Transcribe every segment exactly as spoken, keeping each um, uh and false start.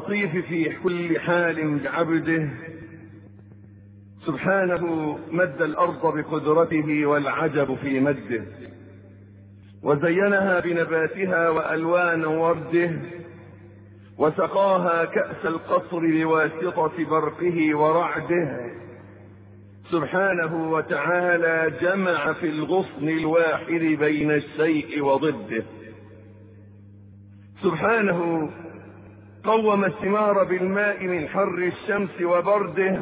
اللطيف في كل حال بعبده سبحانه مد الأرض بقدرته والعجب في مده، وزينها بنباتها وألوان ورده، وسقاها كأس القصر بواسطة برقه ورعده. سبحانه وتعالى جمع في الغصن الواحد بين الشيء وضده. سبحانه قوم الثمار بالماء من حر الشمس وبرده.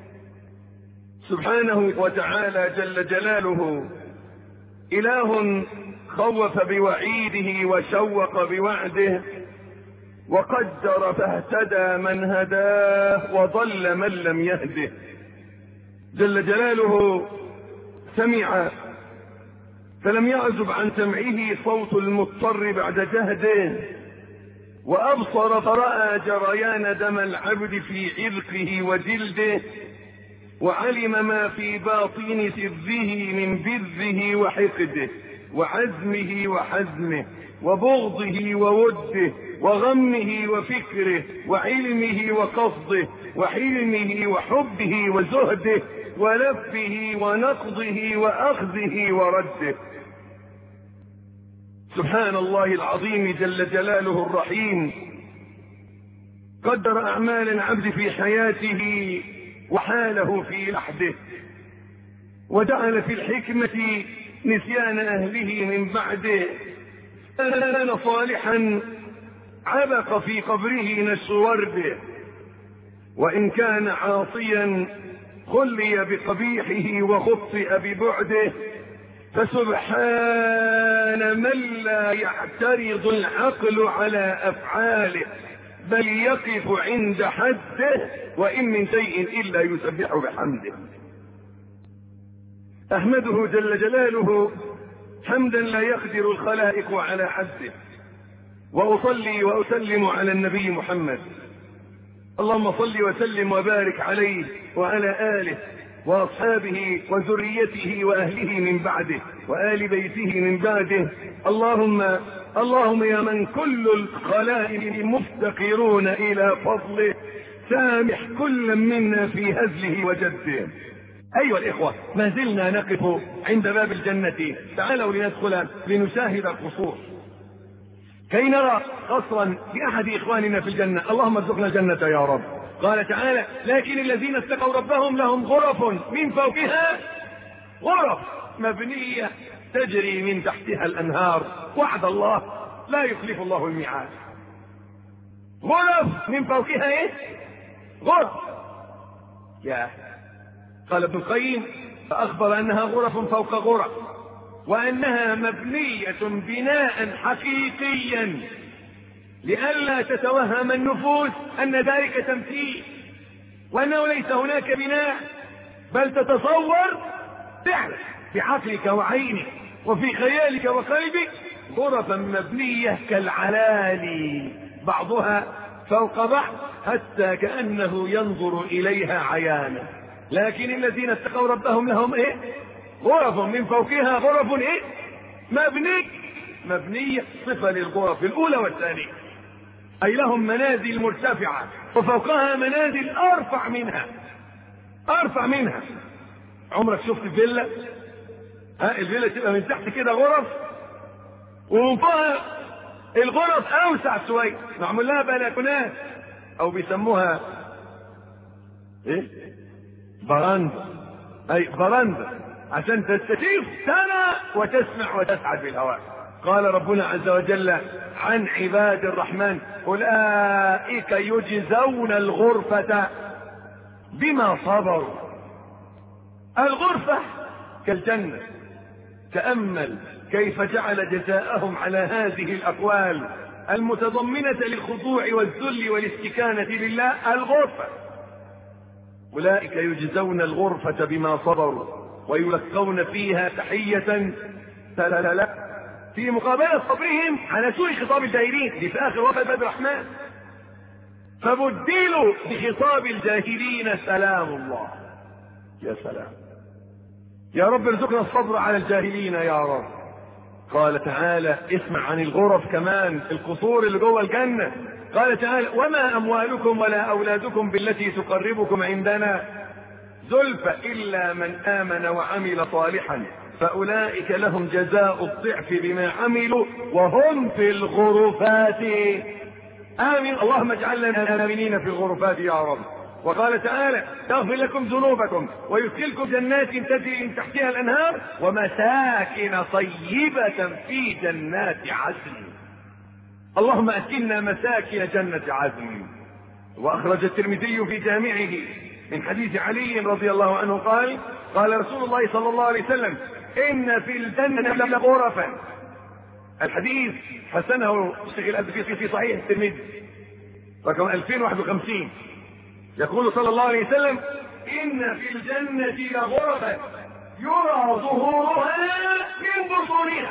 سبحانه وتعالى جل جلاله إله خوف بوعيده وشوق بوعده، وقدر فاهتدى من هداه وضل من لم يهده. جل جلاله سمع فلم يعزب عن سمعه صوت المضطر بعد جهده، وأبصر فرأى جريان دم العبد في عرقه وجلده، وعلم ما في باطن سره من بره وحقده وعزمه وحزمه وبغضه ووده وغمه وفكره وعلمه وقصده وحلمه وحبه وزهده ولفه ونقضه وأخذه ورده. سبحان الله العظيم جل جلاله الرحيم، قدر أعمال العبد في حياته وحاله في لحده، وجعل في الحكمة نسيان أهله من بعده. كان صالحا عبق في قبره نشر ورده، وإن كان عاصيا خلي بقبيحه وخطئ ببعده. فسبحان من لا يعترض العقل على أفعاله بل يقف عند حده، وإن من شيء إلا يسبح بحمده. أحمده جل جلاله حمدا لا يقدر الخلائق على حده، وأصلي وأسلم على النبي محمد. اللهم صل وسلم وبارك عليه وعلى آله وأصحابه وذريته وأهله من بعده وآل بيته من بعده. اللهم اللهم يا من كل الخلائق مفتقرون إلى فضله، سامح كل منا في هزله وجده. أيها الإخوة، ما زلنا نقف عند باب الجنة. تعالوا لندخل لنشاهد القصور كي نرى قصرا لأحد إخواننا في الجنة. اللهم ارزقنا الجنة يا رب. قال تعالى: لكن الذين اتقوا ربهم لهم غرف من فوقها غرف مبنية تجري من تحتها الأنهار. وعد الله لا يخلف الله الميعاد. غرف من فوقها ايه؟ غرف. يا قال ابن القيم فأخبر أنها غرف فوق غرف، وأنها مبنية بناء حقيقيا لئلا تتوهم النفوس أن ذلك تمثيل، وأنه ليس هناك بناء، بل تتصور فعلا بعقلك وعينك وفي خيالك وقلبك غرفا مبنية كالعلالي بعضها فوق بعض حتى كأنه ينظر إليها عيانا. لكن الذين اتقوا ربهم لهم ايه؟ غرف من فوقها غرف ايه؟ مبنية مبنية صفة للغرف الأولى والثانية، أي لهم منازل مرتفعة وفوقها منازل أرفع منها أرفع منها. عمرك شفت فيلا؟ ها الفيلا تبقى من تحت كده غرف، ومن فوقها الغرف أوسع شوية، معمول لها بلكونات أو بيسموها إيه؟ براندا. أي براندا عشان تستشيف سنة وتسمع وتسعد بالهواء. قال ربنا عز وجل عن عباد الرحمن: أولئك يجزون الغرفة بما صبروا. الغرفة كالجنة. تأمل كيف جعل جزاءهم على هذه الأقوال المتضمنة للخضوع والذل والاستكانة لله. الغرفة. أولئك يجزون الغرفة بما صبروا ويلقون فيها تحية سلالة في مقابلة صبرهم على سوء خطاب الجاهلين. دي في آخر وقت باب الرحمن. فبدلوا بخطاب الجاهلين سلام الله. يا سلام يا رب، ارزقنا الصبر على الجاهلين يا رب. قال تعالى: اسمع عن الغرف كمان، القصور اللي جوه الجنة. قال تعالى وما أموالكم ولا أولادكم بالتي تقربكم عندنا زلفى إلا من آمن وعمل صالحا فأولئك لهم جزاء الضعف بما عملوا وهم في الغرفات آمين. اللهم اجعلنا آمنين في الغرفات يا رب. وقال تعالى يغفر لكم ذنوبكم ويدخلكم جنات تجري من تحتها الأنهار ومساكن طيبة في جنات عدن. اللهم أسكننا مساكن جنة عدن. وأخرج الترمذي في جامعه من حديث علي رضي الله عنه قال قال رسول الله صلى الله عليه وسلم إن في الجنة لغرفا. الحديث حسنه الشيخ الألباني في صحيح الترمذي رقم ألفين وواحد وخمسين. يقول صلى الله عليه وسلم إن في الجنة لغرفا يرى ظهورها من بطونها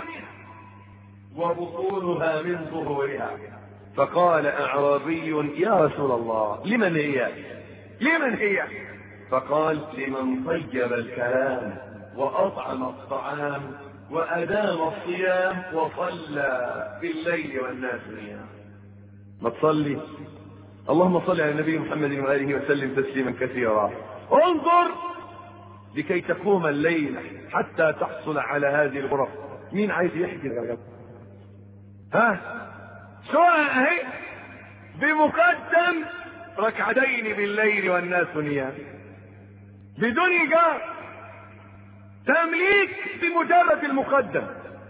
وبطونها من ظهورها. فقال أعرابي يا رسول الله لمن هي لمن هي فقال لمن طيب الكلام وأطعم الطعام وأدام الصيام وصلى بالليل والناس نيام. ما تصلي اللهم صل على النبي محمد وآله وسلم تسليما كثيرا. انظر لكي تقوم الليل حتى تحصل على هذه الغرف. مين عايز يحكي الغرب؟ ها شو اهي بمقدم ركعتين بالليل والناس نيام بدون ايجار تمليك بمجرد المقدم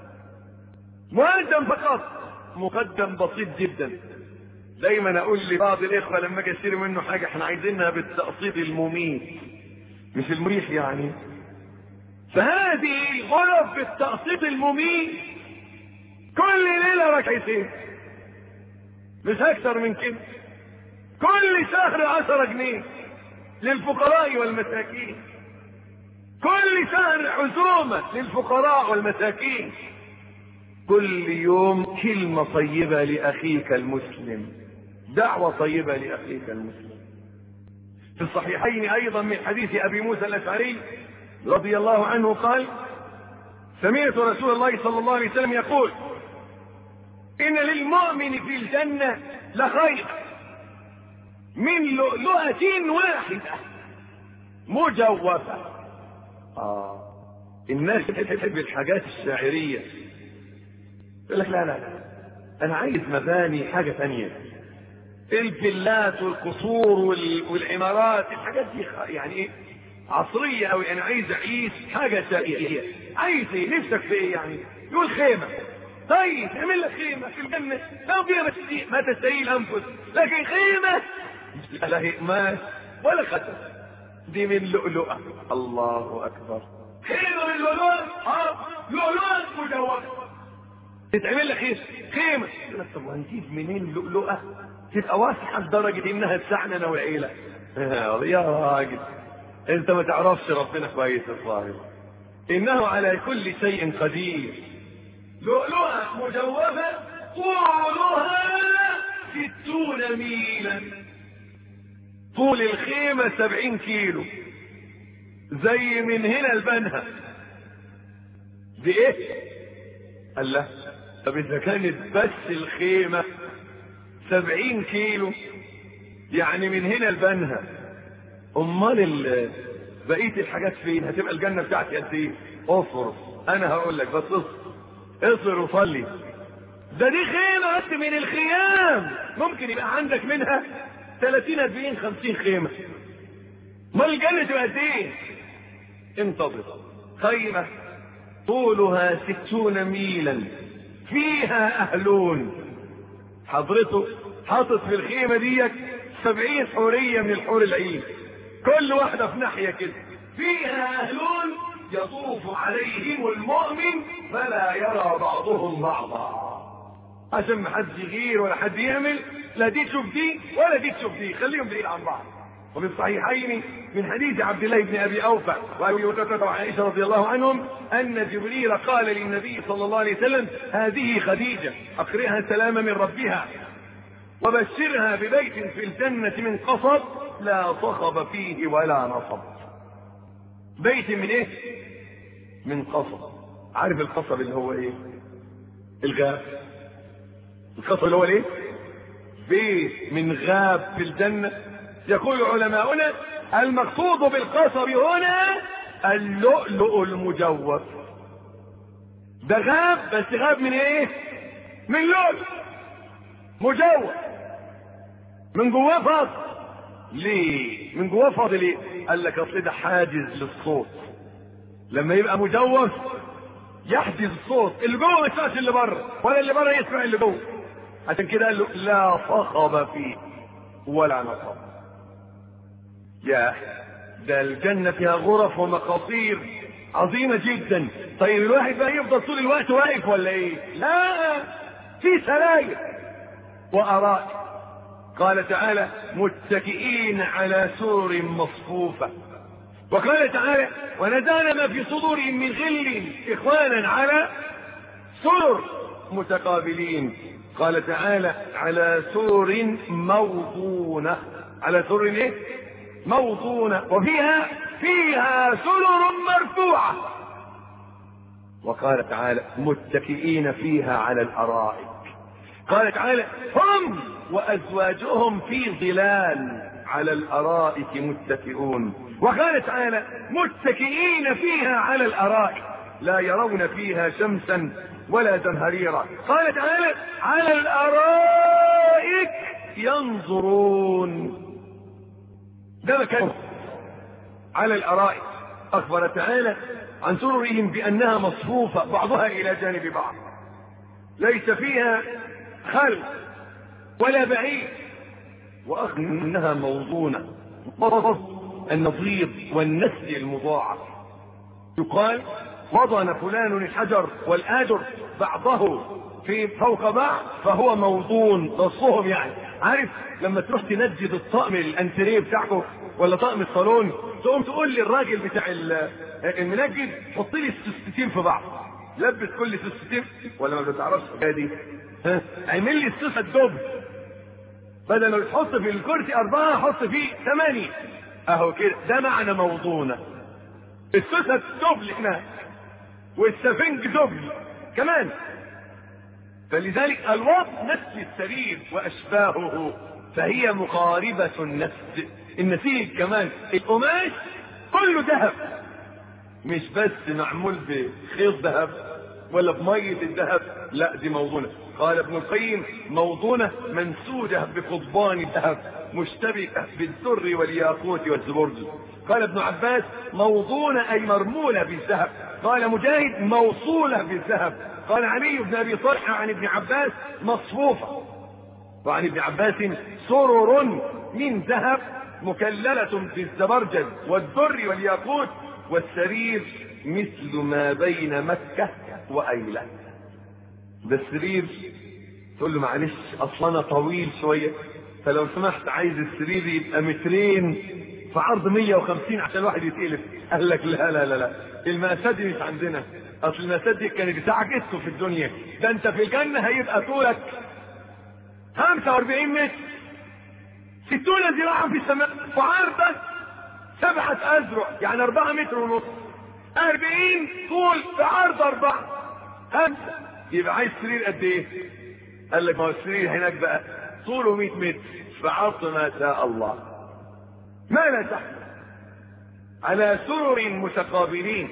مقدم فقط مقدم بسيط جدا. دايما اقول لبعض الاخوه لما اجي اشتري منه حاجه احنا عايزينها بالتقسيط المميت مش المريح يعني. فهذه غرف بالتقسيط المميت كل ليله ركعتين مش اكثر من كده. كل شهر عشرة جنيه للفقراء والمساكين. كل شهر عزومه للفقراء والمساكين. كل يوم كلمه طيبه لاخيك المسلم. دعوه طيبه لاخيك المسلم. في الصحيحين ايضا من حديث ابي موسى الاشعري رضي الله عنه قال سمعت رسول الله صلى الله عليه وسلم يقول ان للمؤمن في الجنه لخير من لؤلؤة واحده مجوفه. اه الناس تحب الحاجات الشاعريه يقول لك لا لا لا انا عايز مباني حاجه ثانيه. الفيلات والقصور والعمارات الحاجات دي يعني ايه عصريه قوي. انا عايز اعيش حاجه شقيه. عايز ايه نفسك في ايه يعني؟ يقول خيمه. طيب اعمل لك خيمه في الجنه لو فيها ما تستهيل انفس لكن خيمه لا هئمان ولا خدم دي من لؤلؤه. الله اكبر. خيمه من لؤلؤه. اه لؤلؤه مجوفه تتعمل لك ايه خيمه. طب هنجيب منين لؤلؤه تبقى واسعه لدرجه انها تسعنا انا والعيله؟ يا راجل انت ما تعرفش ربنا كويس الظاهر. انه على كل شيء قدير. لؤلؤه مجوفه طولها ستون ميلا. طول الخيمه سبعين كيلو زي من هنا لبنها. بايه؟ قال لا طب اذا كانت بس الخيمه سبعين كيلو يعني من هنا لبنها امال بقيه الحاجات فين؟ هتبقى الجنه بتاعتي قد ايه؟ اصبر انا هقول لك بس اصبر اصبر وصلي. ده دي خيمه بس من الخيام ممكن يبقى عندك منها ثلاثين أربعين خمسين خيمه. امال الجنه تبقى قد ايه؟ انتظر. خيمه طولها ستون ميلا فيها اهلون. حضرته حاطط في الخيمه ديك سبعين حوريه من الحور العين كل واحده في ناحيه كده. فيها اهلون يطوف عليهم المؤمن فلا يرى بعضهم بعضا عشان ما حد يغير ولا حد يعمل لا دي تشوف دي ولا دي تشوف دي خليهم بعيد عن بعض. وفي الصحيحين من حديث عبد الله بن ابي اوفى وابي هريره وعائشه رضي الله عنهم ان جبريل قال للنبي صلى الله عليه وسلم هذه خديجه اقرئها سلام من ربها وبشرها ببيت في الجنه من قصب لا صخب فيه ولا نصب. بيت من ايه؟ من قصب. عارف القصب اللي هو ايه؟ الغاب. القصب اللي هو ايه؟ بيت من غاب في الجنة؟ يقول علماؤنا المقصود بالقصب هنا اللؤلؤ المجوف. ده غاب، بس غاب من ايه؟ من لؤلؤ مجوف من جواه فاضي. ليه من جواه فاضي ليه؟ قال لك اصل ده حاجز للصوت، لما يبقى مجوف يحجز الصوت اللي جوه ما يسمعش اللي بره، ولا اللي بره يسمع اللي جوه. عشان كده قال له لا صخب فيه ولا نصب. يا ده الجنة فيها غرف ومقاصير عظيمة جدا. طيب الواحد بقى يفضل طول الوقت واقف ولا ايه؟ لا، في سراير وارائك. قال تعالى متكئين على سرر مصفوفة. وقال تعالى ونزعنا ما في صدورهم من غل اخوانا على سرر متقابلين. قال تعالى على سرر موضونة، على سرر ايه؟ موضونة، وفيها فيها سرر مرفوعة. وقال تعالى متكئين فيها على الارائك. قال تعالى هم وازواجهم في ظلال على الارائك متكئون. وقال تعالى متكئين فيها على الارائك لا يرون فيها شمسا ولا زمهريرا. قال تعالى على الارائك ينظرون. ده مكان على الارائك. اخبر تعالى عن سررهم بانها مصفوفة بعضها الى جانب بعض، ليس فيها خلق ولا بعيد، واخبر انها موضونة، النضيد والنسل المضاعف. يقال وضن فلان الحجر والآجر بعضه في فوق بعض فهو موضون، رصهم يعني. عارف لما تروح تنجد الطقم الانتريه بتاعكم ولا طقم الصالون، تقوم تقول للراجل بتاع المنجد حط لي السوستين في بعض، لبس كل سوستين، ولا ما بتعرفش دي؟ ها اعمل لي السوسه الدب، بدل ما تحط في الكرسي اربعه حط فيه ثمانيه. اهو كده، ده معنى موضونه. السوسه الدبل هنا والسفنج دبل كمان. فلذلك الوضع نفس السرير واشباهه فهي مقاربة النفس. النسيج كمان القماش كله ذهب، مش بس معمول بخيط ذهب ولا بمية الذهب، لا دي موضونة. قال ابن القيم موضونة منسوجة بقضبان الذهب مشتبكة بالدر والياقوت والزبرجد. قال ابن عباس موضونة اي مرمولة بالذهب. قال مجاهد موصولة بالذهب. قال علي بن ابي طلحة عن ابن عباس مصفوفة. وعن ابن عباس سرر من ذهب مكللة بالزبرجد والدر والياقوت والسرير مثل ما بين مكة وأيلة. ده السرير تقول له معلش اصلا انا طويل شوية فلو سمحت عايز السرير يبقى مترين في عرض مية وخمسين عشان الواحد يتقلب. قال لك لا لا لا لا المقاسات دي مش عندنا، اصل المقاسات دي كانت بتاعجزكم في الدنيا، ده انت في الجنة هيبقى طولك خمسة واربعين متر، ستون ذراعا في السماء، وعرضك سبعة اذرع يعني اربعة متر ونص، اربعين طول في عرض اربعة خمسة، يبقى عايز سرير قد ايه؟ قال لك ما هو السرير هناك بقى طوله مئة متر في عرض ما شاء الله ما لا تحت على سرر متقابلين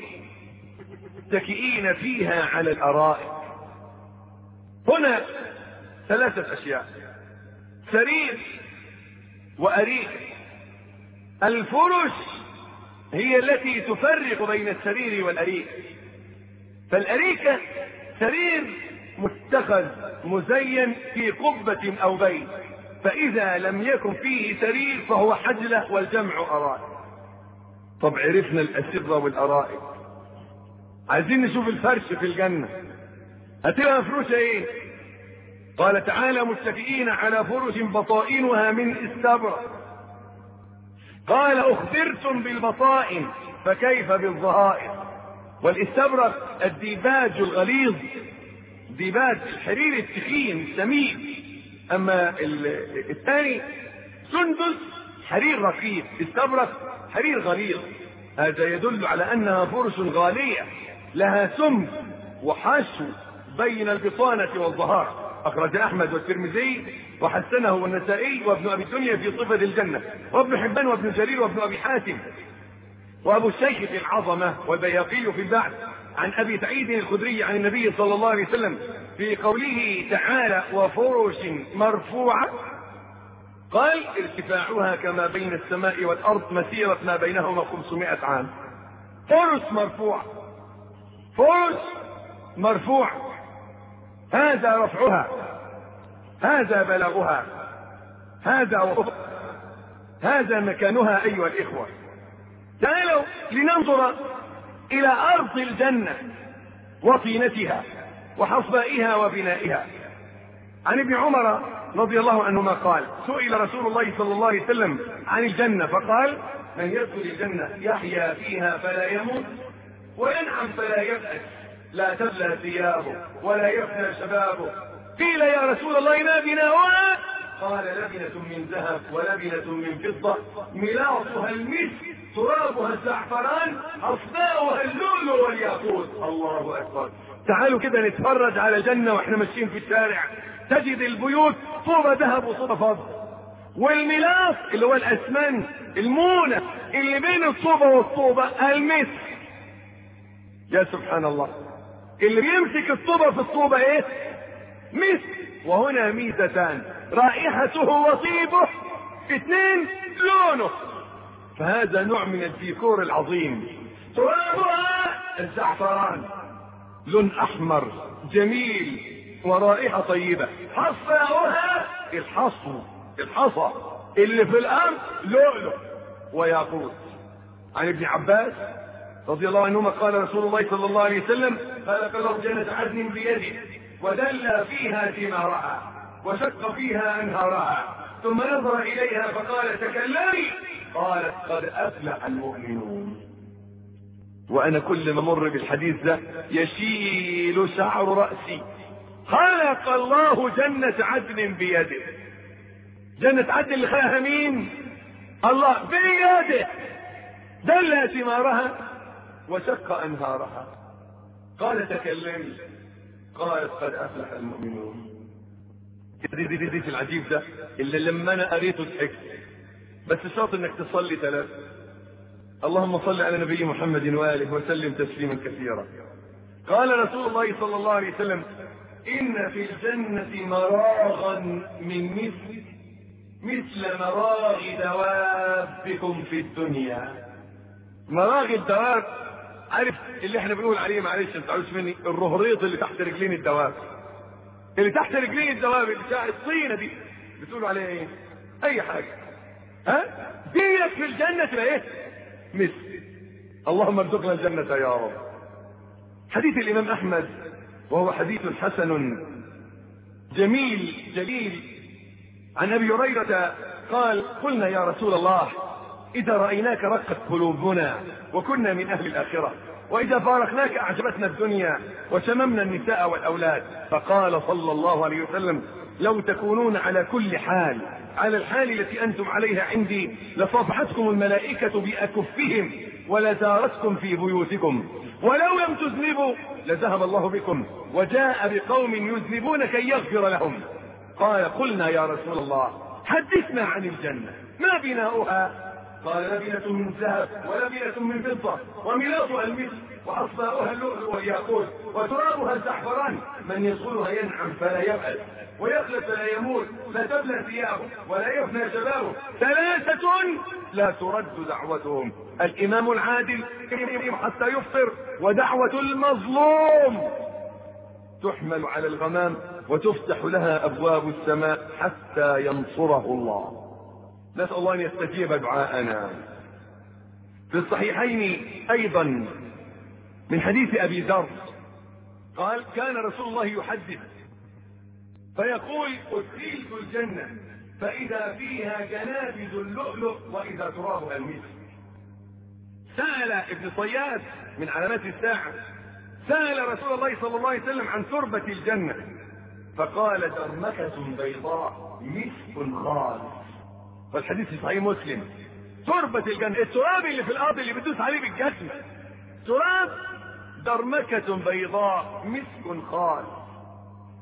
متكئين فيها على الارائك. هنا ثلاثة اشياء: سرير واريكة. الفرش هي التي تفرق بين السرير والاريكة. فالاريكة سرير متخذ مزين في قبة او بيت، فاذا لم يكن فيه سرير فهو حجلة والجمع ارائك. طب عرفنا الاسرة والارائك، عايزين نشوف الفرش في الجنة هتبقى مفروشة ايه؟ قال تعالى متكئين على فرش بطائنها من استبرق. قال اخبرتم بالبطائن فكيف بالظهائر. والاستبرق الديباج الغليظ، ديباج الحرير التخين السمين، اما الثاني سندس حرير رقيق، استبرق حرير غليظ. هذا يدل على انها فرش غالية لها سمك وحشو بين البطانة والظهار. أخرج أحمد والترمذي وحسنه والنسائي وابن أبي الدنيا في صفة الجنة، وابن حبان وابن جرير وابن أبي حاتم وأبو الشيخ في العظمة، والبيهقي في البعث عن أبي سعيد الخدري عن النبي صلى الله عليه وسلم في قوله تعالى وفرش مرفوعة، قال ارتفاعها كما بين السماء والأرض مسيرة ما بينهما خمسمائة عام. فرش مرفوعة، فرش مرفوعة، هذا رفعها، هذا بلغها، هذا وفقها، هذا مكانها. أيها الإخوة، تعالوا لننظر إلى أرض الجنة وطينتها وحصبائها وبنائها. عن ابن عمر رضي الله عنهما قال سئل رسول الله صلى الله عليه وسلم عن الجنة فقال من يدخل الجنة يحيا فيها فلا يموت وينعم فلا يبأس، لا تبلى ثيابه ولا يفنى شبابه. قيل يا رسول الله ما بناؤها؟ قال لبنة من ذهب ولبنة من فضة ملاطها المسك ترابها الزعفران أصداؤها اللؤلؤ والياقوت. الله أكبر. تعالوا كده نتفرج على الجنة واحنا ماشيين في الشارع، تجد البيوت طوبة ذهب وطوبة فضة، والملاط اللي هو الأسمنت المونة اللي بين الطوبة والطوبة المسك. يا سبحان الله، اللي بيمسك الطوبة في الطوبة ايه؟ مسك. وهنا ميزتان، رائحته وطيبه، اثنين لونه. فهذا نوع من الديكور العظيم. ترابها الزعفران، لون احمر جميل ورائحة طيبة. حصاؤها الحصو، الحصى اللي في الارض لؤلؤ وياقوت. عن ابن عباس رضي الله عنهما قال رسول الله صلى الله عليه وسلم خلق الله جنة عدن بيده ودل فيها ثمارها وشق فيها انهارها ثم نظر اليها فقال تكلمي، قالت قد افلح المؤمنون. وانا كل ما مر بالحديث ده يشيل شعر رأسي. خلق الله جنة عدن بيده. جنة عدن اللي خلقها مين؟ الله بيده. دل ثمارها وشق انهارها. قال تكلمي، قالت قد افلح المؤمنون. الحديث العجيب ده اللي لما انا قريته ضحكت، بس شرط انك تصلي ثلاث. اللهم صل على نبي محمد واله وسلم تسليما كثيرا. قال رسول الله صلى الله عليه وسلم ان في الجنة مراغا من مثل مثل مراغ دوابكم في الدنيا. مراغ الدواب، عارف اللي احنا بنقول عليه، معلش ما تزعلوش مني، الرهريط اللي تحت رجلين الدواب، اللي تحت رجلين الدواب اللي بتاع الطينه دي بتقولوا عليها ايه؟ اي حاجه. ها؟ ديك في الجنه تبقى ايه؟ مثل. اللهم ارزقنا الجنه يا رب. حديث الامام احمد وهو حديث حسن جميل جليل عن ابي هريره قال قلنا يا رسول الله اذا رايناك رقت قلوبنا وكنا من اهل الاخره، واذا فارقناك اعجبتنا الدنيا وشممنا النساء والاولاد. فقال صلى الله عليه وسلم لو تكونون على كل حال على الحال التي انتم عليها عندي لصافحتكم الملائكه باكفهم ولزارتكم في بيوتكم، ولو لم تذنبوا لذهب الله بكم وجاء بقوم يذنبون كي يغفر لهم. قال قلنا يا رسول الله حدثنا عن الجنه ما بناؤها؟ قال لبنة من ذهب ولبنة من فضة وملاطها المسك وحصاؤها اللؤلؤ والياقوت وترابها الزعفران، من يدخلها ينعم فلا يبأس ويخلد فلا يموت، لا تبلى ثيابه ولا يفنى شبابه. ثلاثة لا ترد دعوتهم، الإمام العادل حتى يفطر، ودعوة المظلوم تحمل على الغمام وتفتح لها أبواب السماء حتى ينصره الله. نسأل الله أن يستجيب دعاءنا. في الصحيحين أيضا من حديث أبي ذر قال كان رسول الله يحدث فيقول أدخلت الجنة فإذا فيها جنابذ اللؤلؤ وإذا ترابها المسك. سأل ابن صياد من علامات الساعة سأل رسول الله صلى الله عليه وسلم عن تربة الجنة فقال درمكة بيضاء مسك خالص. والحديث في صحيح مسلم. تربة الجنة التراب اللي في الارض اللي بتدوس عليه بالجسم، تراب درمكة بيضاء مسك خالص.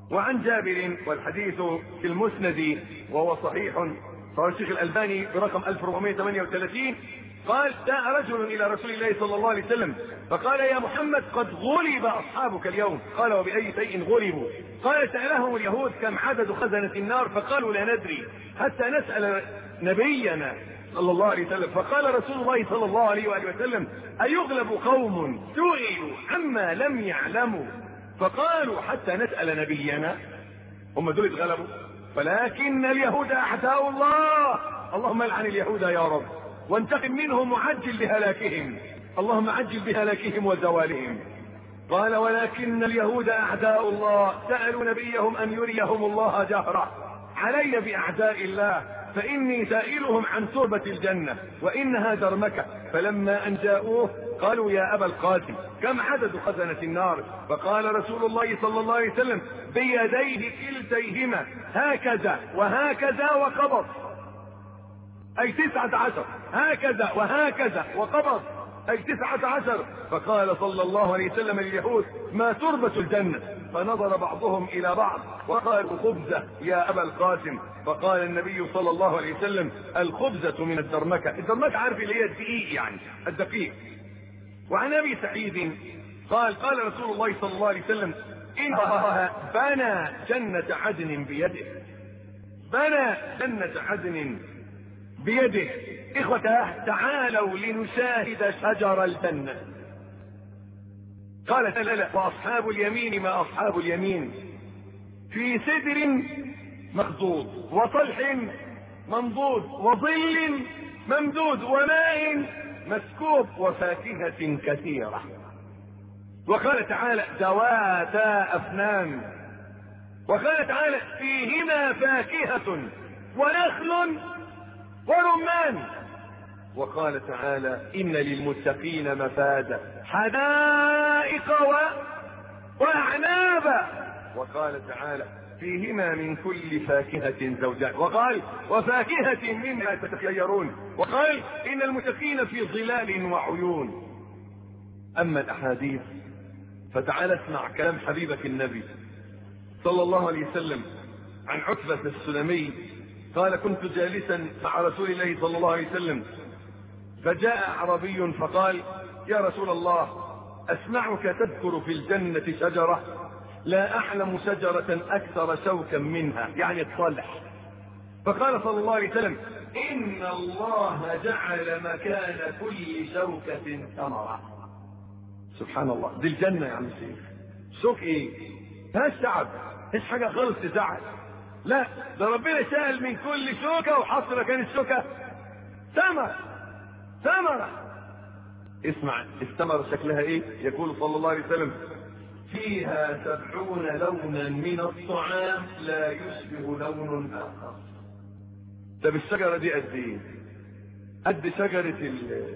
وعن جابر والحديث في المسند وهو صحيح رواه الشيخ الألباني برقم ألف وأربعمائة وثمانية وثلاثين قال جاء رجل إلى رسول الله صلى الله عليه وسلم فقال يا محمد قد غلب أصحابك اليوم. قال وبأي شيء غلبوا؟ قال سألهم اليهود كم عدد خزنة النار فقالوا لا ندري حتى نسأل نبينا صلى الله عليه وسلم. فقال رسول الله صلى الله عليه وآله وسلم أيغلب قوم سئلوا عما لم يعلموا فقالوا حتى نسأل نبينا؟ هم دول اتغلبوا. ولكن اليهود أعداء الله، اللهم لعن اليهود يا رب وانتقم منهم وعجل بهلاكهم، اللهم عجل بهلاكهم وزوالهم. قال ولكن اليهود أعداء الله سألوا نبيهم أن يريهم الله جهرة. علي بأعداء الله فإني سائلهم عن تربة الجنة وإنها درمكة. فلما أن جاءوه قالوا يا أبا القاسم كم عدد خزنة النار؟ فقال رسول الله صلى الله عليه وسلم بيديه كلتيهما هكذا وهكذا وقبض، أي تسعة عشر، هكذا وهكذا وقبض أي تسعة عشر. فقال صلى الله عليه وسلم لليهود ما تربة الجنة؟ فنظر بعضهم إلى بعض وقالوا خبزة يا أبا القاسم. فقال النبي صلى الله عليه وسلم الخبزة من الدرمكة. الدرمكة عارف اللي هي الدقيق، يعني الدقيق. وعن أبي سعيد قال قال رسول الله صلى الله عليه وسلم إن الله بنى جنة عدن بيده، بنى جنة عدن بيده. إخوته تعالوا لنشاهد شجر الجنة. قال تعالى وأصحاب اليمين ما أصحاب اليمين في سدر مخضود وطلح منضود وظل ممدود وماء مسكوب وفاكهة كثيرة. وقال تعالى ذواتا أفنان. وقال تعالى فيهما فاكهة ونخل ورمان. وقال تعالى إن للمتقين مفازا حدائق وأعنابا. وقال تعالى فيهما من كل فاكهة زوجان. وقال وفاكهة مما تتخيرون. وقال إن المتقين في ظلال وعيون. أما الأحاديث فتعال اسمع كلام حبيبك النبي صلى الله عليه وسلم عن عتبة السلمي قال كنت جالسا مع رسول الله صلى الله عليه وسلم فجاء أعرابي فقال يا رسول الله أسمعك تذكر في الجنة شجرة لا أعلم شجرة أكثر شوكا منها، يعني الطلح. فقال صلى الله عليه وسلم إن الله جعل مكان كل شوكة ثمرة. سبحان الله، دي الجنة يا عم الشيخ. شوك ايه؟ هاش تعب، هاش حاجة خالص تزعل. لا، ده ربنا شال من كل شوكة وحط مكان الشوكة ثمرة. ثمرة. اسمع الثمرة شكلها ايه؟ يقول صلى الله عليه وسلم فيها سبعون لونا من الطعام لا يشبه لون آخر. طب الشجرة دي قد ايه؟ قد شجرة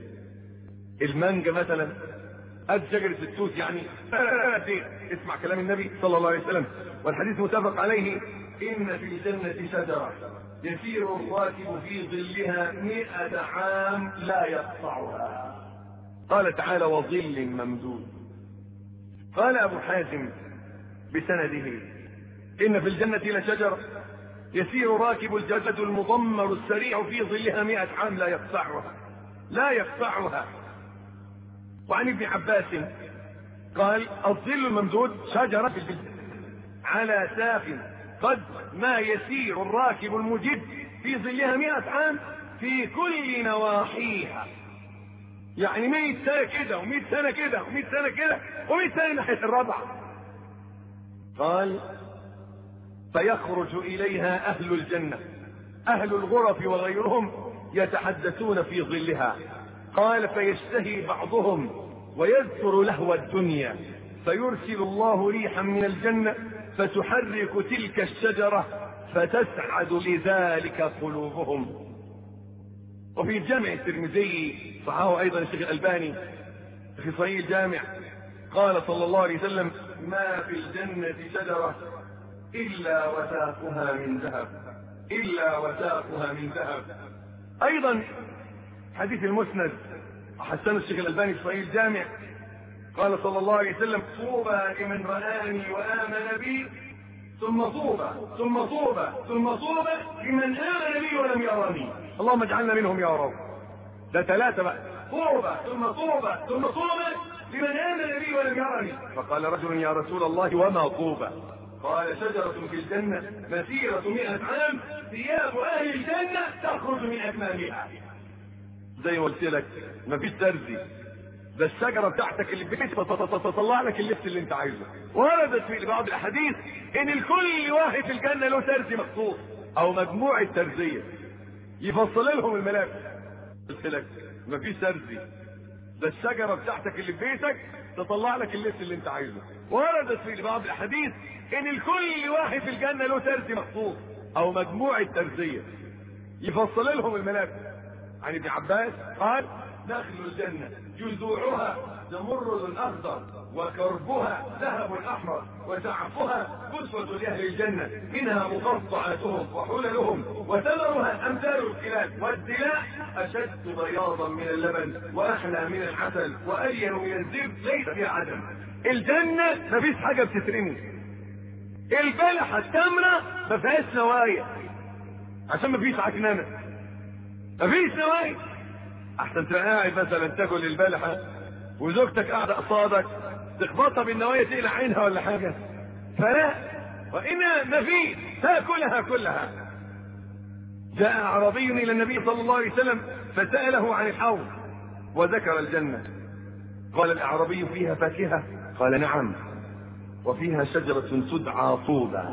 المانجا مثلا، قد شجرة التوت يعني. اسمع كلام النبي صلى الله عليه وسلم والحديث متفق عليه إن في الجنة شجرة يسير الراكب في ظلها مئة عام لا يقطعها. قال تعالى وظل ممدود. قال أبو حازم بسنده إن في الجنة لشجرة يسير راكب الجسد المضمر السريع في ظلها مئة عام لا يقطعها لا يقطعها. وعن ابن عباس قال الظل الممدود شجرة على ساق قد ما يسير الراكب المجد في ظلها مئة عام في كل نواحيها، يعني مئة سنة كده ومئة سنة كده ومئة سنة كده ومئة سنة ناحية الرابعة. قال فيخرج إليها أهل الجنة أهل الغرف وغيرهم يتحدثون في ظلها. قال فيشتهي بعضهم ويذكر لهو الدنيا فيرسل الله ريحا من الجنة فتحرك تلك الشجرة فتسعد لذلك قلوبهم. وفي الجامع الترمذي صححه أيضا الشيخ الألباني في صحيح الجامع قال صلى الله عليه وسلم ما في الجنة شجرة إلا وساقها من ذهب إلا وساقها من ذهب. أيضا حديث المسند حسن الشيخ الألباني في صحيح الجامع قال صلى الله عليه وسلم طوبى لمن رآني وآمن بي ثم طوبى ثم طوبى ثم طوبى لمن آمن بي ولم يراني. اللهم اجعلنا منهم يا رب. ده ثلاثة بقى. طوبى ثم طوبى ثم طوبى لمن آمن بي ولم يرني. فقال رجل يا رسول الله وما طوبى؟ قال شجرة في الجنة مسيرة مئة عام ثياب أهل الجنة تخرج من أكمامها. زي ما قلت لك مفيش ترزي، ده الشجرة بتاعتك اللي بيت تطلع لك اللبس اللي انت عايزه. وردت في بعض الأحاديث إن الكل واحد في الجنة له ترزي مخصوص أو مجموعة ترزية يفصل لهم الملابس. قلت لك مفيش ترزي، ده الشجرة بتاعتك اللي في بيتك تطلع لك اللبس اللي انت عايزه. وردت في بعض الأحاديث إن الكل واحد في الجنة له ترزي مخصوص أو مجموعة ترزية يفصل لهم الملابس. عن ابن عباس قال داخل الجنة جذوعها زمرد أخضر وكربها ذهب أحمر وسعفها كسوة لأهل الجنة منها مقطعاتهم وحللهم وثمرها أمثال الكلاب والدلاء أشد بياضا من اللبن وأحلى من العسل وألين من الزبد ليس فيها عدم. الجنة مفيش حاجة بتترمي. البلحة التمرة ما فيهاش نوايا عشان مفيش عكنانة، مفيش نوايا. احسن تبقى قاعد مثلا تاكل البلحة وزوجتك قاعدة قصادك تخبطها بالنوايا تقلع عينها ولا حاجة، فلا، وإنها مفيش تاكلها كلها. جاء أعرابي إلى النبي صلى الله عليه وسلم فسأله عن الحوض وذكر الجنة. قال الأعرابي فيها فاكهة؟ قال نعم، وفيها شجرة تدعى طوبى.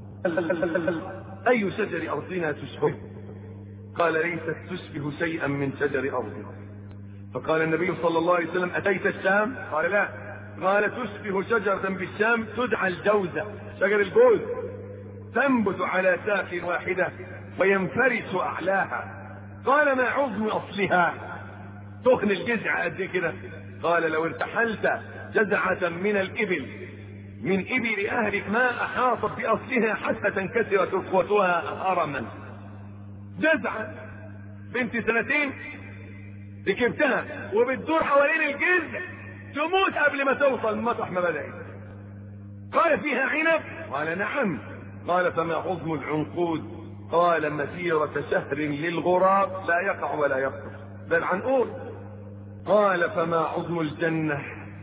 أي شجر أرضنا تشبه؟ قال ليست تشبه شيئا من شجر أرضنا. فقال النبي صلى الله عليه وسلم أتيت الشام؟ قال لا. قال تشبه شجرة بالشام تدعى الجوزة، شجر الجوز، تنبت على ساق واحدة وينفرش أعلاها. قال ما عظم أصلها؟ تخن الجذع قد كده. قال لو ارتحلت جزعة من الإبل من إبل أهلك ما أحاطت بأصلها حتى تنكسر ترقوتها هرما. جزعة بنت سنتين ركبتها وبتدور حوالين الجذع تموت قبل ما توصل مطرح ما بدأت. قال فيها عنب؟ قال نعم. قال فما عظم العنقود؟ قال مسيرة شهر للغراب لا يقع ولا يقطع. ده العنقود. قال فما عظم الجنة؟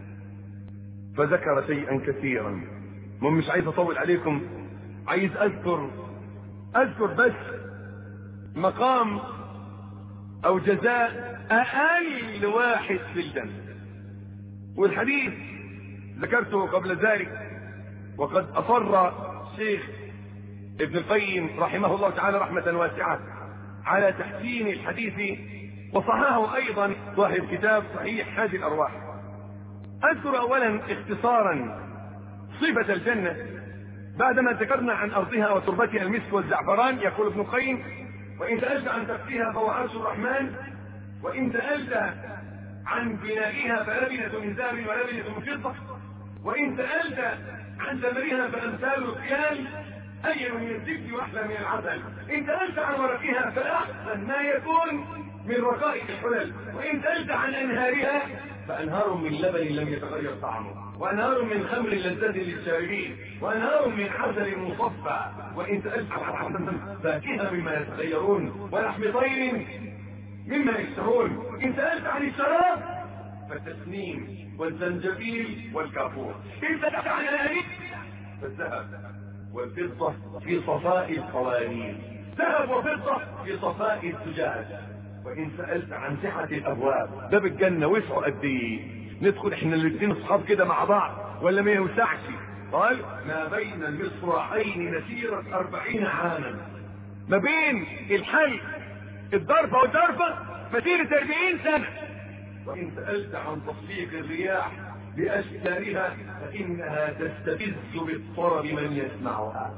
فذكر شيئا كثيرا. مش عايز اطول عليكم، عايز اذكر اذكر بس مقام او جزاء اقل واحد في الجنة. والحديث ذكرته قبل ذلك، وقد اصر شيخ ابن القيم رحمه الله تعالى رحمة واسعة على تحسين الحديث، وصححه ايضا صاحب كتاب صحيح هذه الارواح. اذكر اولا اختصارا صفة الجنة بعدما ذكرنا عن ارضها وتربتها المسك والزعفران. يقول ابن القيم وان سألت عن سقفها فهو عرش الرحمن، وان سألت عن بنائها فلبنة من ذهب ولبنة من فضة، وان سألت عن ثمرها فامثال الخيال أين من الزبد واحلى من العسل، ان سألت عن ورقها فاحسن ما يكون من رقائق الحلل، وان سألت عن انهارها فانهار من لبن لم يتغير طعمه، وانهار من خمر لذة للشاربين، وانهار من عسل مصفى، وان سألت عن فاكهة مما يتغيرون، ولحم طير مما يشتهون، ان سألت عن الشراب فالتسنيم والزنجبيل والكافور، ان سألت عن الانيس فالذهب والفضة في صفاء القوانين، ذهب وفضة في صفاء الزجاج. وإن سألت عن سعة الأبواب، باب الجنة وسعه قد إيه؟ ندخل إحنا الاثنين أصحاب كده مع بعض ولا ما يوسعش؟ قال ما بين المصراعين مسيرة أربعين عاما. ما بين الحل الضربة والضربة مسيرة أربعين سنة. وإن سألت عن تصفيق الرياح بأشجارها فإنها تستفز بالطرب من يسمعها.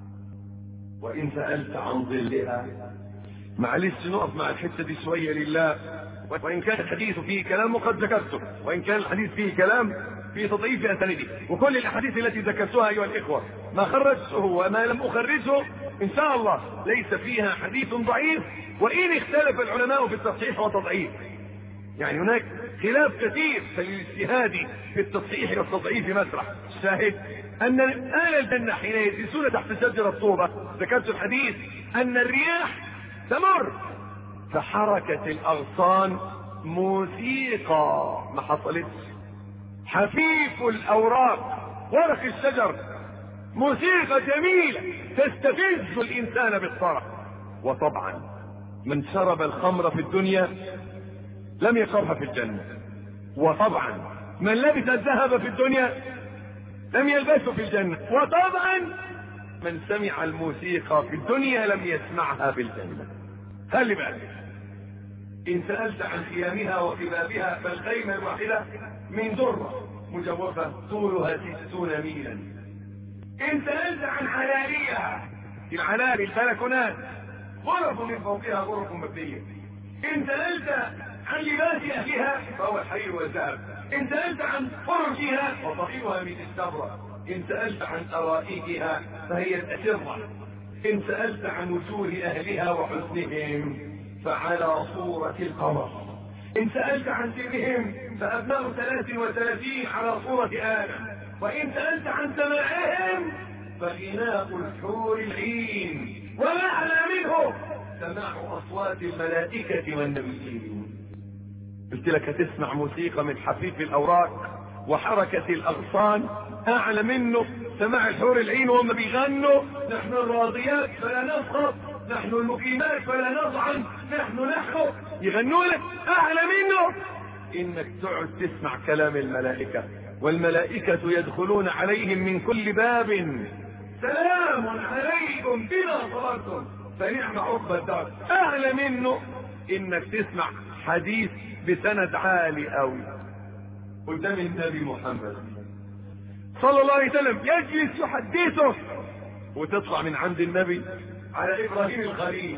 وإن سألت عن ظلها، معلش نقف مع الحتة دي شوية لله، وإن كان الحديث فيه كلام وقد ذكرته، وإن كان الحديث فيه كلام في تضعيف أسانيده، وكل الأحاديث التي ذكرتها أيها الإخوة ما خرجته وما لم أخرجه إن شاء الله ليس فيها حديث ضعيف، وإن اختلف العلماء في التصحيح والتضعيف. يعني هناك خلاف كثير فللاجتهاد في التصحيح والتضعيف مسرح. الشاهد ان اهل الجنه حين يجلسون تحت شجره طوبه، ذكرت الحديث ان الرياح تمر فحركه الاغصان موسيقى ما حصلتش، حفيف الاوراق ورق الشجر موسيقى جميله تستفز الانسان بالطرب. وطبعا من شرب الخمر في الدنيا لم يشربها في الجنه، وطبعا من لبس الذهب في الدنيا لم يلبسه في الجنه، وطبعا من سمع الموسيقى في الدنيا لم يسمعها في الجنه. خلي بالك، ان سالت عن خيامها وقبابها فالخيمه الواحده من دره مجوفه طولها ستون ميلا. ان سالت عن علاليها، العلالي البلكونات غرف من فوقها غرف مبنيه. ان سالت عن لباس اهلها فهو الحرير والذهب. ان سالت عن فرشها وطريقها من استبرق. ان سالت عن ارائكها فهي الاسره. ان سالت عن وجوه اهلها وحسنهم فعلى صورة القمر. ان سألت عن سرهم فأبناء ثلاث وثلاثين على صورة آدم. وان سألت عن سماعهم فغناء الحور العين، ومعنى منه سماع أصوات الملائكة والنبيين. قلت لك هتسمع موسيقى من حفيف الأوراق وحركة الأغصان، أعلى منه سماع الحور العين وهم بيغنوا نحن الراضيات فلا نسخط، نحن المقيمات فلا نطعن، نحن نحن يغنوا لك. اعلى منه انك تقعد تسمع كلام الملائكة، والملائكة يدخلون عليهم من كل باب سلام عليكم بما صبرتم فنعم عقبى الدار. اعلى منه انك تسمع حديث بسند عالي قوي قدام النبي محمد صلى الله عليه وسلم، يجلس يحدثه وتطلع من عند النبي على ابراهيم الخليل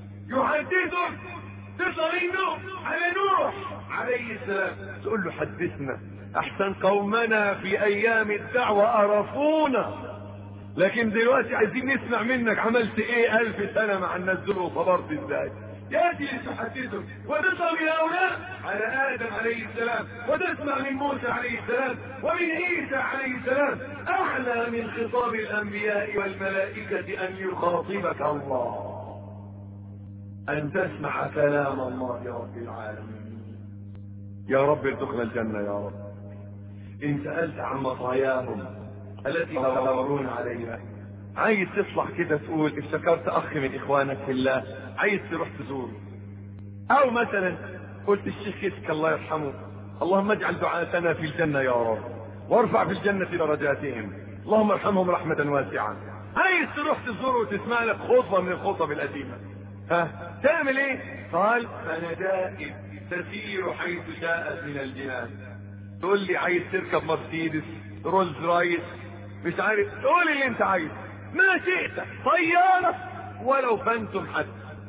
يحدثه، تطلع منه على نوح عليه السلام تقول له حدثنا. احسن قومنا في ايام الدعوة عرفونا، لكن دلوقتي عايزين نسمع منك عملت ايه الف سنة مع الناس دول وصبرت ازاي. ياتي تحدثه وتطلع من هؤلاء على ادم عليه السلام، وتسمع من موسى عليه السلام ومن عيسى عليه السلام. اعلى من خطاب الانبياء والملائكة ان يخاطبك الله، ان تسمع كلام الله يا رب العالمين. يا رب ارزقنا الجنة يا رب. ان سألت عن مطاياهم التي يدورون عليها، عايز تطلع كده تقول افتكرت اخ من اخوانك في الله عايز تروح تزوره، او مثلا قلت الشيخ كسك الله يرحمه اللهم اجعل دعاتنا في الجنة يا رب وارفع في الجنة درجاتهم اللهم ارحمهم رحمة واسعة. عايز تروح تزوره وتسمع لك خطبة من الخطب القديمة، ها تعمل ايه؟ قال فنجائب تسير حيث شاءت من الجنان. تقول لي عايز تركب مرسيدس رولز رايس مش عارف، تقول اللي انت عايز ما شئت، طيارة ولو فانتم حتى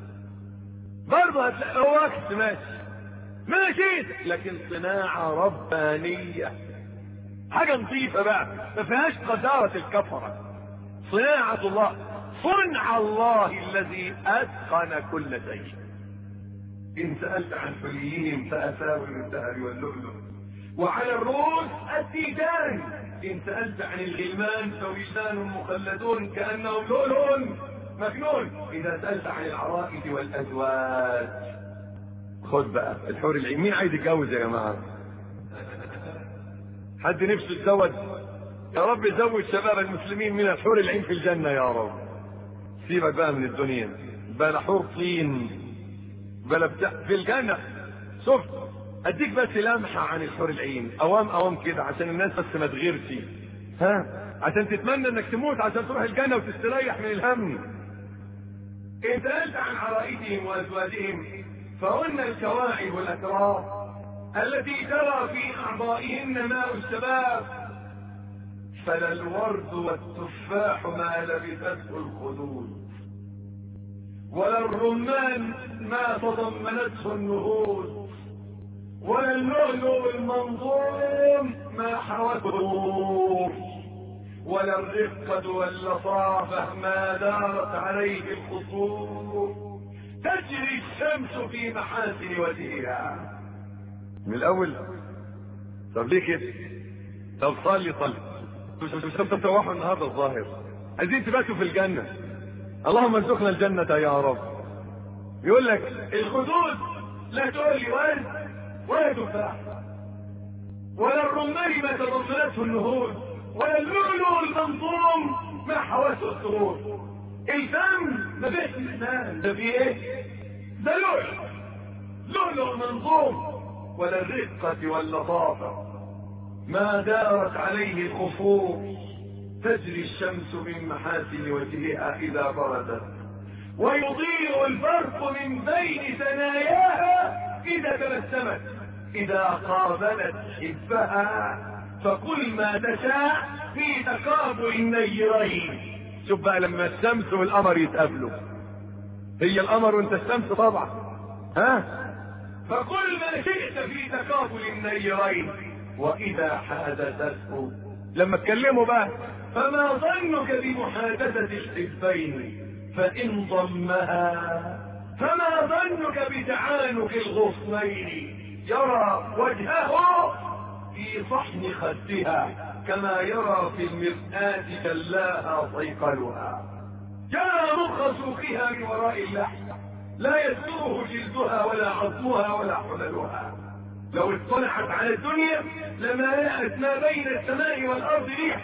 برضه هتلاقي وقت ماشي ما شئت، لكن صناعة ربانية حاجة نظيفة بقى ما فيهاش قذارة الكفرة. صناعة الله، صنع الله الذي اتقن كل شيء. ان سألت عن حليهم فاساور الذهب واللؤلؤ وعلى الرؤوس التيجان. ان سألت عن الغلمان فولدان مخلدون كأنهم لؤلؤ مكنون. اذا سألت عن العرائس والازواج، خد بقى الحور العين. مين عايز يتجوز يا جماعة؟ حد نفسه يتزوج؟ يا رب زوج شباب المسلمين من الحور العين في الجنة يا رب. سيبك بقى من الدنيا، بلا حور طين بلا بتاع في الجنة. شفت اديك بس لمحة عن الحور العين اوام اوام كده عشان الناس بس ما تغيرش، ها عشان تتمنى انك تموت عشان تروح الجنة وتستريح من الهم. ان سألت عن عرائسهم وازواجهم فهن الكواعب الاتراب التي ترى في اعضائهن ماء الشباب، فلا الورد والتفاح ما لبثته الخدود، ولا الرمان ما تضمنته النهود، ولا اللؤلؤ المنظوم ما حوته النور، ولا الرفقة واللطافة ما دارت عليه الخصور. تجري الشمس في محاسن وجهها من الاول. طب ليه كده؟ طب صلي صلي. مش تروحوا النهارده الظاهر، عايزين تباتوا في الجنه. اللهم ارزقنا الجنه يا رب. يقول لك الخدود لا تولي ورد ولا تفاح ولا الرمان ما تضمنته النهود ولا اللؤلؤ المنظوم ما حواسه السرور. الفم ما فيش لسان، ده فيه ايه؟ ده لؤلؤ لؤلؤ منظوم. ولا الرقة واللطافة ما دارت عليه الخفوف. تجري الشمس من محاسن وجهها إذا بردت ويضيء البرق من بين ثناياها إذا تبسمت. إذا قابلت حبها فكل ما تشاء في تقابل النيرين. شوف بقى لما الشمس والقمر يتقابلوا، هي القمر وانت الشمس طبعا، ها؟ فكل ما شئت في تقابل النيرين. وإذا حادثته لما اتكلموا بقى، فما ظنك بمحادثة الحبين فإن ضمها فما ظنك بتعانق الغصنين. يرى وجهه في صحن خدها كما يرى في المرآة كلاها صيقلها. جاء مخ سوقها من وراء اللحم لا يستره جلدها ولا عظمها ولا حللها. لو اطلعت على الدنيا لما لقت ما بين السماء والأرض ريح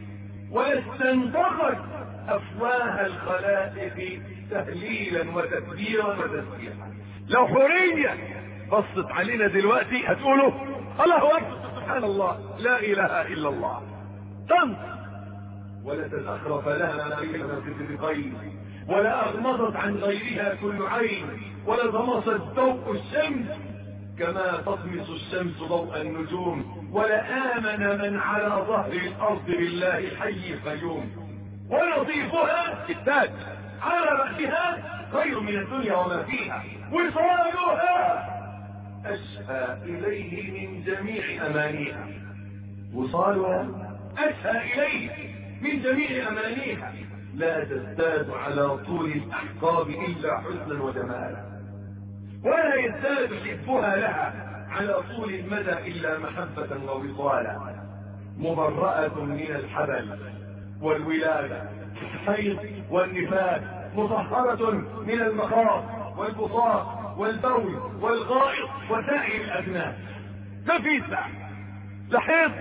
ولاستنطقت أفواه الخلائق تهليلا وتكبيرا وتسبيحا. لو حورية بصت علينا دلوقتي هتقولوا الله أكبر سبحان الله لا إله إلا الله. طنط ولا تزخرف لها غير ولا أغمضت عن غيرها كل عين ولا ضمست ضوء الشمس كما تطمس الشمس ضوء النجوم ولا آمن من على ظهر الأرض بالله حي القيوم. ونظيفها التاج على رأسها خير من الدنيا وما فيها. وصالها أشهى إليه من جميع أمانيها. وصالها أشهى إليه من جميع أمانيها. لا تزداد على طول الأحقاب إلا حسنا وجمالا ولا يزداد حبها لها على طول المدى إلا محبة ووصالا. مبرأة من الحبل والولادة الحيض والنفاس مطهرة من المخاض والبصاق والبول والغائط وسائر الأجناس. نفيسة لا حيض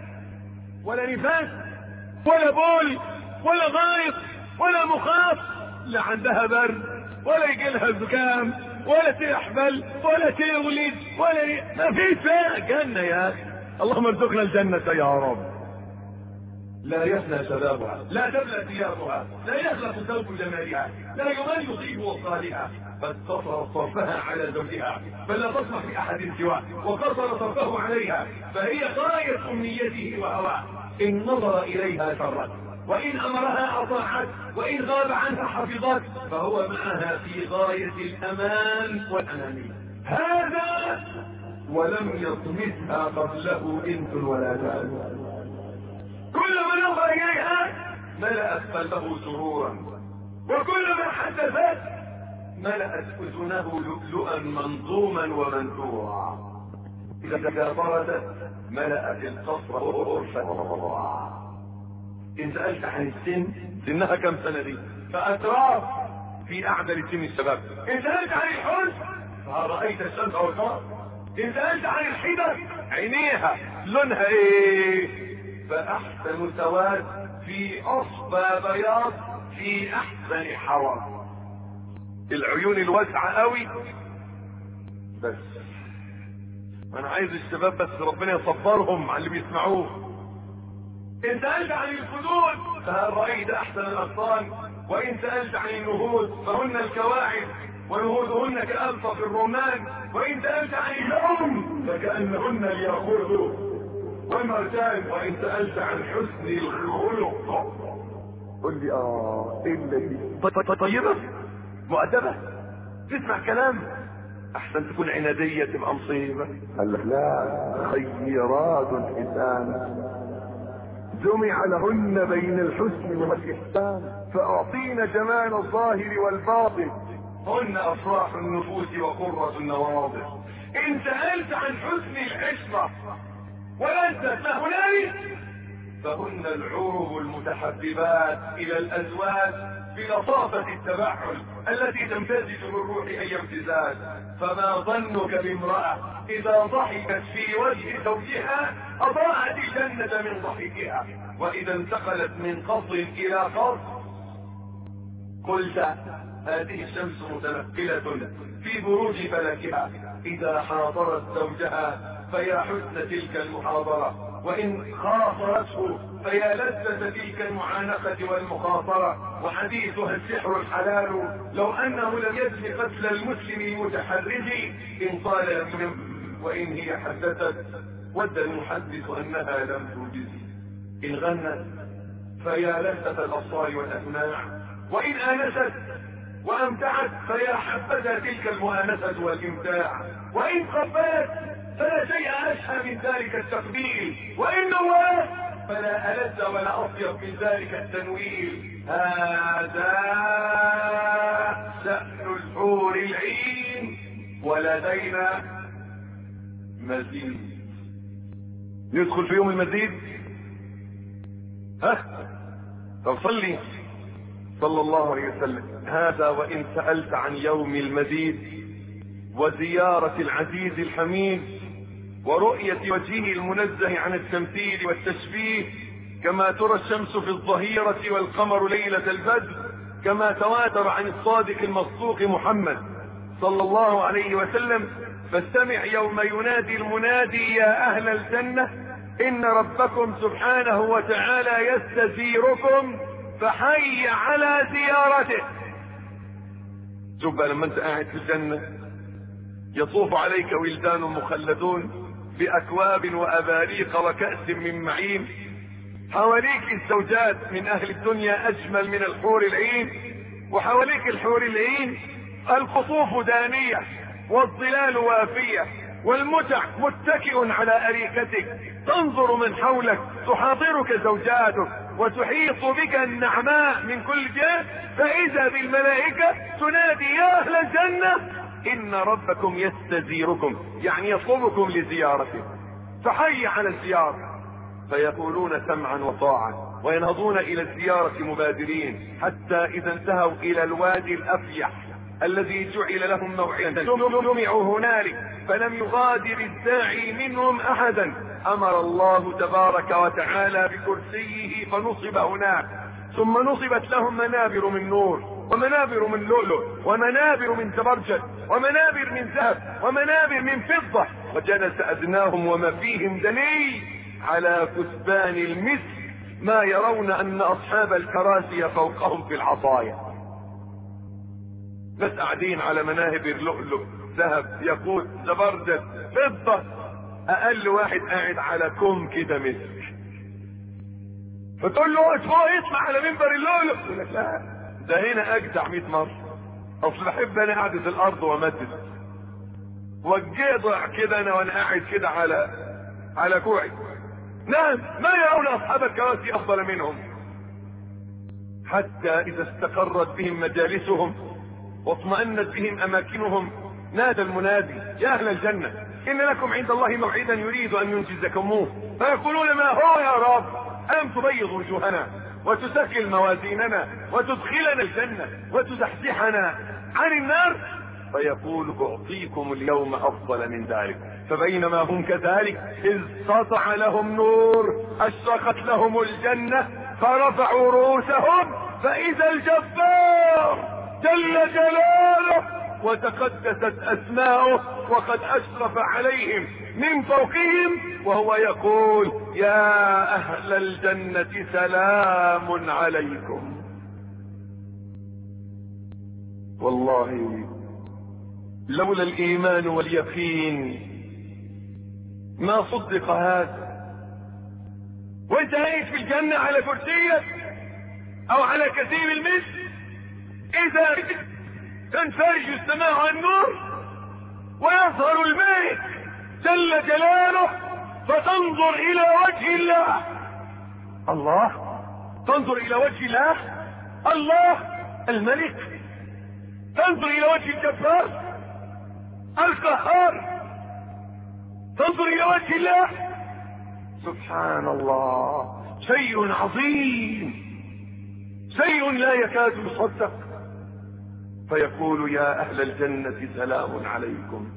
ولا نفاس ولا بول ولا غائط ولا مخاط. لا عندها برد ولا يجيلها زكام ولا تحبل ولا تولد ولا ما فيش بقى جنة يا اخي. اللهم ارزقنا الجنة يا رب. لا يفنى شبابها لا تبلى ثيابها لا يخلق ثوب جمالها لا يمل يطيب وصالها. قد قصر صرفها على زوجها بل لا تسمح بأحد سواه وقصر صرفه عليها فهي غاية أمنيته وهواه. إن نظر إليها شرت وإن أمرها أطاعت وإن غاب عنها حفظت فهو معها في غاية الأمان والأنانية. هذا ولم يطمثها قبله إنس ولا جان. كل من نظر إليها ملأت قلبه سرورا وكل من حدثت ملأت أذنه لؤلؤا منظوما ومنثورا. إذا بردت ملأت القصر غرفة. إن سألت عن السن سنها كم سنة دي فأتراف في أعدل سن الشباب. إن سألت عن الحزن فهل رأيت الشمس أو القمر. إن سألت عن الحدة عينيها لونها إيه فأحسن سواد في أصفى بياض في أحسن حرام. العيون الواسعة قوي. بس أنا عايز الشباب بس ربنا يصبرهم على اللي بيسمعوه. إن سألت عن الخدود فهل رأيت أحسن الأغصان. وإن سألت عن النهود فهن الكواعب ونهودهن كألطف الرمان. وإن سألت عن الأم فكأنهن الياقوت والمرجان. وإن سألت عن حسن الخلق قل لي اه الا دي طيبة مؤدبة تسمع كلام احسن تكون عنادية تبقى مصيبة. قال لك لا خيرات الحسان جمع لهن بين الحسن والإحسان فأعطينا جمال الظاهر والباطن هن افراح النفوس وقرة النواظر. ان سألت عن حسن العشرة ولذة ما هنالك فهن العروب المتحببات الى الازواج بلطافة التبعل التي تمتزج من روح اي امتزاج. فما ظنك بامرأة اذا ضحكت في وجه زوجها اضاعت الجنة من ضحكها، واذا انتقلت من قصر الى قصر قلت هذه الشمس متنقلة في بروج فلكها. اذا حاضرت زوجها فيا حسن تلك المحاضرة، وان خاصرته فيا لذة تلك المعانقة والمخاطرة. وحديثها السحر الحلال لو انه لم يجز قتل المسلم المتحرج ان طال لم، وان هي حدثت ود المحدث انها لم توجز. ان غنت فيا لذة الابصار والاسماع، وان انست وامتعت فيا حبذا تلك المؤانسة والامتاع. وان قبلت فلا شيء اشهى من ذلك التقبيل، وان نوات فلا ألذ ولا اطيب من ذلك التنويل. هذا شأن الحور العين ولدينا مزيد. ندخل في يوم المزيد. ها طب صلي صلى الله عليه وسلم. هذا وإن سألت عن يوم المزيد وزيارة العزيز الحميد ورؤية وجهه المنزه عن التمثيل والتشبيه، كما ترى الشمس في الظهيرة والقمر ليلة البدر، كما تواتر عن الصادق المصدوق محمد صلى الله عليه وسلم. فاستمع يوم ينادي المنادي يا أهل الجنة إن ربكم سبحانه وتعالى يستزيركم فحي على زيارته. شوف بقى لما انت قاعد في الجنة يطوف عليك ولدان مخلدون بأكواب وأباريق وكأس من معين، حواليك الزوجات من أهل الدنيا أجمل من الحور العين، وحواليك الحور العين القطوف دانية والظلال وافية والمتع متكئ على أريكتك، تنظر من حولك تحاضرك زوجاتك وتحيط بك النعماء من كل جهة، فإذا بالملائكة تنادي يا أهل الجنة إن ربكم يستزيركم، يعني يطلبكم لزيارته، فحي على الزيارة. فيقولون سمعا وطاعة وينهضون إلى الزيارة مبادرين، حتى إذا انتهوا إلى الوادي الأفيح الذي جعل لهم موعدا جمعوا هنالك فلم يغادر الداعي منهم أحدا، أمر الله تبارك وتعالى بكرسيه فنصب هناك، ثم نصبت لهم منابر من نور ومنابر من لؤلؤ ومنابر من زبرجد ومنابر من ذهب ومنابر من فضة، وجلس أدناهم وما فيهم دني على كثبان المسك ما يرون أن أصحاب الكراسي فوقهم في العطايا. ناس قاعدين على منابر لؤلؤ ذهب يقود زبرجد فضة، أقل واحد قاعد على كوم كده مسك، فتقول له اطلع على منبر اللؤلؤ، يقول لك لا ده هنا اجدع مئة مرة، اصل بحب انا قعدة الارض ومدد والجدع كده انا وانا قاعد كده على على كوعي. نعم ما يرون اصحاب الكراسي افضل منهم، حتى اذا استقرت بهم مجالسهم واطمأنت بهم اماكنهم نادى المنادي يا اهل الجنة ان لكم عند الله موعدا يريد ان ينجزكموه، فيقولون ما هو يا رب؟ ألم تبيض وجوهنا وتسكل موازيننا وتدخلنا الجنة وتزحزحنا عن النار؟ فيقول أعطيكم اليوم أفضل من ذلك. فبينما هم كذلك إذ سطع لهم نور أشرقت لهم الجنة فرفعوا رؤوسهم فإذا الجبار جل جلاله وتقدست أسماؤه وقد أشرف عليهم من فوقهم وهو يقول يا أهل الجنة سلام عليكم. والله لولا الإيمان واليقين ما صدق هذا. وانت عايش في الجنة على كرسيك أو على كتيب المسك، إذا تنفرج السماء عن نور ويظهر الملك جل جلاله فتنظر الى وجه الله. الله تنظر الى وجه الله، الله الملك تنظر الى وجه الجبار القهار، تنظر الى وجه الله سبحان الله، شيء عظيم، شيء لا يكاد يصدق. فيقول يا اهل الجنة سلام عليكم،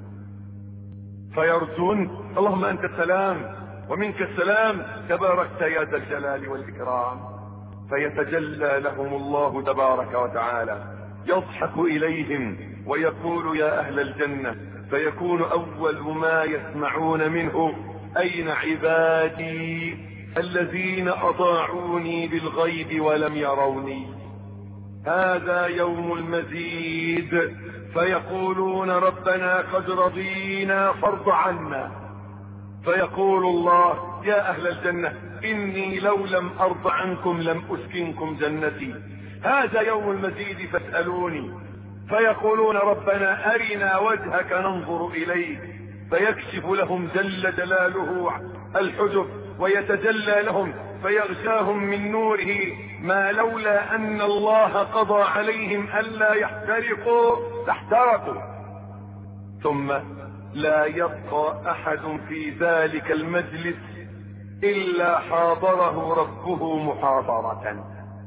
فيرجون اللهم انت السلام ومنك السلام تباركت يا ذا الجلال والاكرام. فيتجلى لهم الله تبارك وتعالى يضحك اليهم ويقول يا اهل الجنة، فيكون اول ما يسمعون منه اين عبادي الذين اطاعوني بالغيب ولم يروني، هذا يوم المزيد. فيقولون ربنا قد رضينا فارض عنا. فيقول الله يا اهل الجنة اني لو لم ارض عنكم لم اسكنكم جنتي، هذا يوم المزيد فاسألوني. فيقولون ربنا ارنا وجهك ننظر اليك، فيكشف لهم جل جلاله الحجب ويتجلى لهم فيغشاهم من نوره ما لولا ان الله قضى عليهم الا يحترقوا لاحترقوا. ثم لا يبقى احد في ذلك المجلس الا حاضره ربه محاضرة.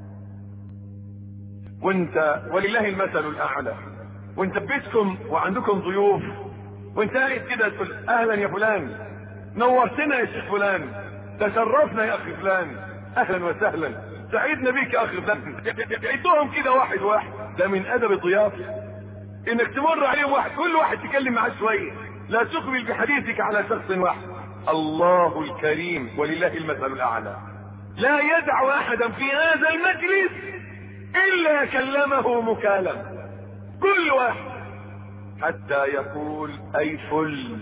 وانت ولله المثل الاعلى، وانت ببيتكم وعندكم ضيوف وانت قاعد كده تقول اهلا يا فلان، نورتنا يا شيخ فلان، تشرفنا يا اخي فلان، اهلا وسهلا، سعيدنا بيك يا اخي فلان، تعيدوهم كده واحد واحد. ده من ادب الضيافه انك تمر عليهم واحد، كل واحد تكلم معاه شويه، لا تقبل بحديثك على شخص واحد. الله الكريم ولله المثل الاعلى لا يدع احدا في هذا المجلس الا كلمه مكالمه، كل واحد حتى يقول اي فل.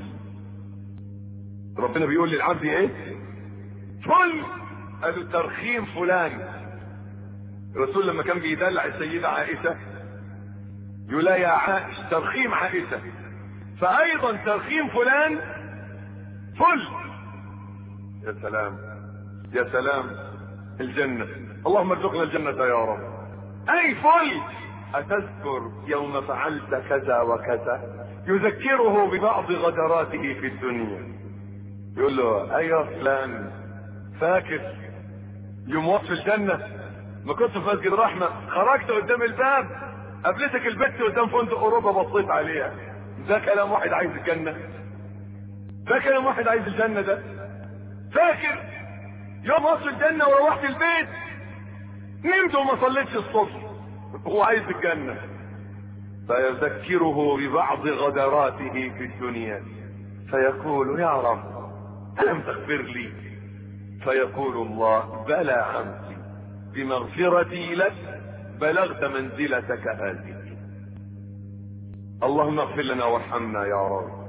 ربنا بيقول للعبد ايه؟ فل. قالوا ترخيم فلان. الرسول لما كان بيدلع السيدة عائشة يقول يا عائش ترخيم عائشة، فايضا ترخيم فلان فل. يا سلام يا سلام، الجنة، اللهم ارزقنا الجنة يا رب. اي فل، اتذكر يوم فعلت كذا وكذا، يذكره ببعض غدراته في الدنيا. يقول له ايوه فلان، فاكر يوم وصف الجنة ما كنت في مسجد رحمة، خرجت قدام الباب قابلتك البت قدام فندق اوروبا بصيت عليها، ده كلام واحد عايز الجنة، ده كلام واحد عايز الجنة. ده فاكر يوم وصف الجنة وروحت البيت نمت وما صليتش الصبح، هو عايز الجنة. فيذكره ببعض غدراته في الدنيا فيقول يا رب ألم تغفر لي؟ فيقول الله بلى عمتي، بمغفرتي لك بلغت منزلتك هذه. اللهم اغفر لنا وارحمنا يا رب.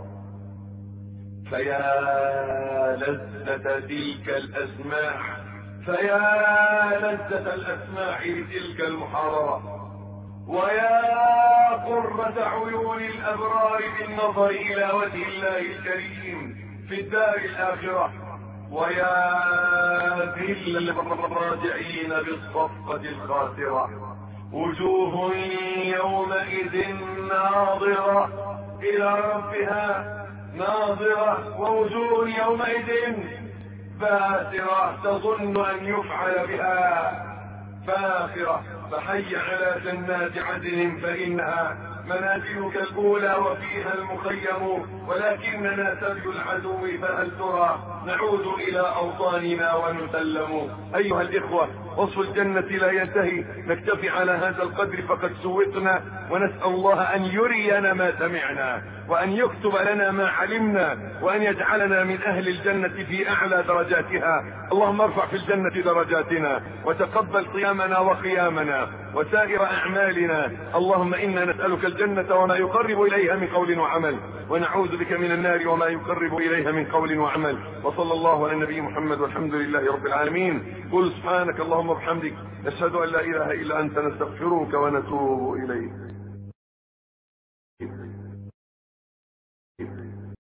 فيا لذة تلك الأسماع، فيا لذة الأسماع لتلك المحاضرة، ويا قرة عيون الأبرار بالنظر إلى وجه الله الكريم في الدار الآخرة، ويا ذل الراجعين بالصفة الخاسرة، وجوه يومئذ ناظرة إلى ربها ناظرة، ووجوه يومئذ باسرة تظن أن يفعل بها فاخرة. فحي على جنات عدن فإنها منازلك الأولى وفيها المخيم، ولكننا سبي العدو فهل ترى نعود إلى أوطاننا ونسلم. أيها الإخوة، وصف الجنة لا ينتهي، نكتفي على هذا القدر فقد سوقنا، ونسأل الله أن يرينا ما سمعنا، وأن يكتب لنا ما علمنا، وأن يجعلنا من أهل الجنة في أعلى درجاتها. اللهم ارفع في الجنة درجاتنا، وتقبل صيامنا وقيامنا وسائر أعمالنا. اللهم إنا نسألك الجنة وما يقرب إليها من قول وعمل، ونعوذ بك من النار وما يقرب إليها من قول وعمل. وصلى الله على النبي محمد والحمد لله رب العالمين. قل سبحانك اللهم وبحمدك، نشهد أن لا إله إلا أنت، نستغفرك ونتوب إليك.